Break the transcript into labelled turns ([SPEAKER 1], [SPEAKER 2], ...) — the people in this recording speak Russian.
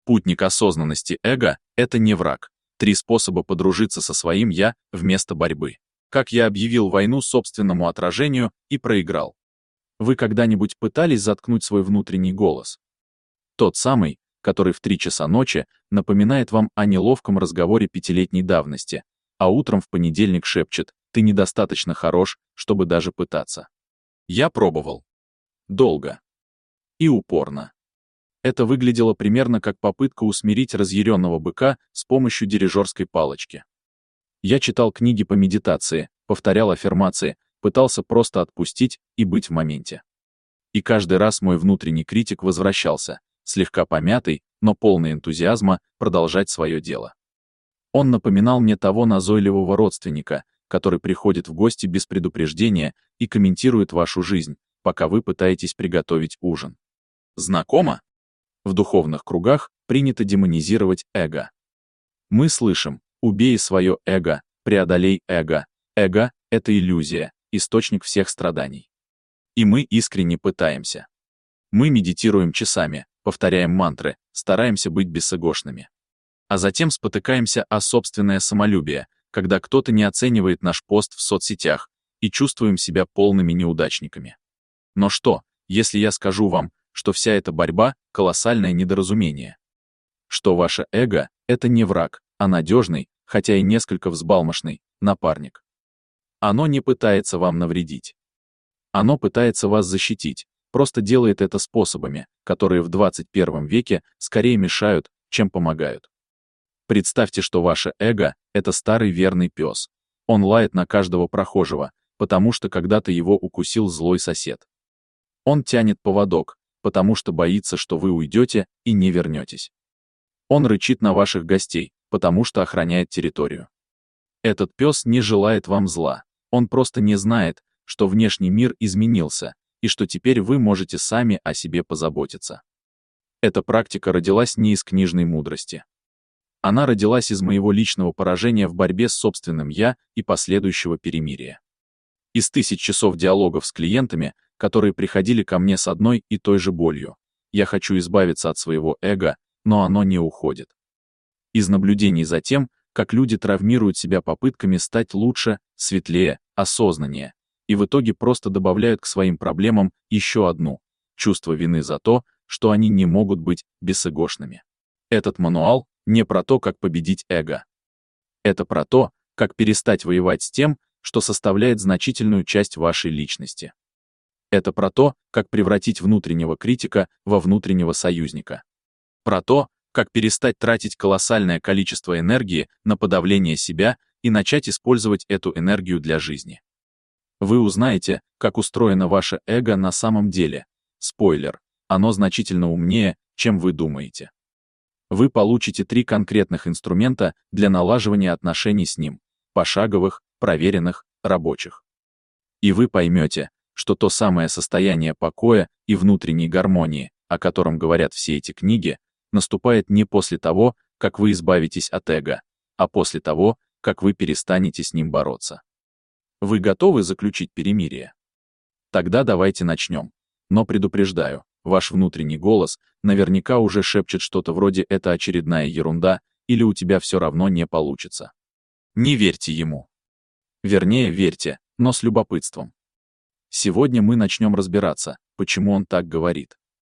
[SPEAKER 1] Путник осознанности эго — это не враг. 3 способа подружиться со своим «я» вместо борьбы. Как я объявил войну собственному отражению и проиграл. Вы когда-нибудь пытались заткнуть свой внутренний голос? Тот самый, который в 3 часа ночи напоминает вам о неловком разговоре 5-летней давности, а утром в понедельник шепчет: «Ты недостаточно хорош, чтобы даже пытаться». Я пробовал. Долго. И упорно. Это выглядело примерно как попытка усмирить разъяренного быка с помощью дирижерской палочки. Я читал книги по медитации, повторял аффирмации, пытался просто отпустить и быть в моменте. И каждый раз мой внутренний критик возвращался, слегка помятый, но полный энтузиазма, продолжать свое дело. Он напоминал мне того назойливого родственника, который приходит в гости без предупреждения и комментирует вашу жизнь, пока вы пытаетесь приготовить ужин. Знакомо? В духовных кругах принято демонизировать эго. Мы слышим: убей свое эго, преодолей эго. Эго — это иллюзия, источник всех страданий. И мы искренне пытаемся. Мы медитируем часами, повторяем мантры, стараемся быть бесэгошными. А затем спотыкаемся о собственное самолюбие, когда кто-то не оценивает наш пост в соцсетях, и чувствуем себя полными неудачниками. Но что, если я скажу вам, что вся эта борьба — колоссальное недоразумение? Что ваше эго — это не враг, а надежный, хотя и несколько взбалмошный, напарник. Оно не пытается вам навредить. Оно пытается вас защитить, просто делает это способами, которые в 21 веке скорее мешают, чем помогают. Представьте, что ваше эго — это старый верный пес. Он лает на каждого прохожего, потому что когда-то его укусил злой сосед. Он тянет поводок, потому что боится, что вы уйдете и не вернетесь. Он рычит на ваших гостей, потому что охраняет территорию. Этот пес не желает вам зла, он просто не знает, что внешний мир изменился, и что теперь вы можете сами о себе позаботиться. Эта практика родилась не из книжной мудрости. Она родилась из моего личного поражения в борьбе с собственным «я» и последующего перемирия. Из 1000 часов диалогов с клиентами, которые приходили ко мне с одной и той же болью. Я хочу избавиться от своего эго, но оно не уходит. Из наблюдений за тем, как люди травмируют себя попытками стать лучше, светлее, осознаннее, и в итоге просто добавляют к своим проблемам еще одну — чувство вины за то, что они не могут быть бесэгошными. Этот мануал не про то, как победить эго. Это про то, как перестать воевать с тем, что составляет значительную часть вашей личности. Это про то, как превратить внутреннего критика во внутреннего союзника. Про то, как перестать тратить колоссальное количество энергии на подавление себя и начать использовать эту энергию для жизни. Вы узнаете, как устроено ваше эго на самом деле. Спойлер, оно значительно умнее, чем вы думаете. Вы получите 3 конкретных инструмента для налаживания отношений с ним, пошаговых, проверенных, рабочих. И вы поймете, что то самое состояние покоя и внутренней гармонии, о котором говорят все эти книги, наступает не после того, как вы избавитесь от эго, а после того, как вы перестанете с ним бороться. Вы готовы заключить перемирие? Тогда давайте начнем. Но предупреждаю, ваш внутренний голос наверняка уже шепчет что-то вроде «это очередная ерунда» или «у тебя все равно не получится». Не верьте ему. Вернее, верьте, но с любопытством. Сегодня мы начнем разбираться, почему он так говорит.